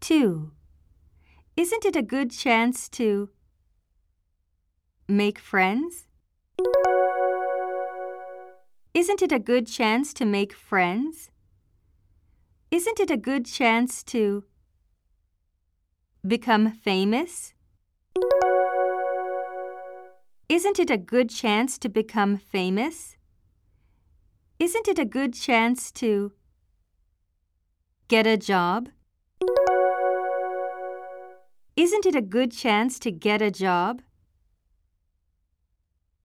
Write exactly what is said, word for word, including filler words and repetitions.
two. Isn't it a good chance to make friends? Isn't it a good chance to make friends? Isn't it a good chance to become famous? Isn't it a good chance to become famous? Isn't it a good chance to get a job? Isn't it a good chance to get a job?